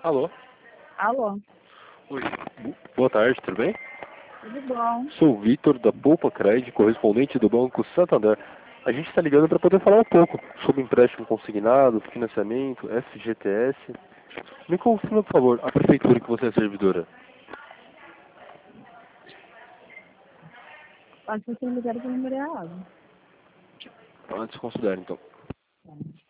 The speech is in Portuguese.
Alô? Alô, Oi. Boa tarde, tudo bem? tudo bom? Sou o Vitor, da Poupa Cred, correspondente do Banco Santander. A gente está ligando para poder falar um pouco sobre empréstimo consignado, financiamento, FGTS. Me confirma, por favor, a prefeitura que você é servidora. Acho que vocês ligaram para o número errado. Desconsidere, então.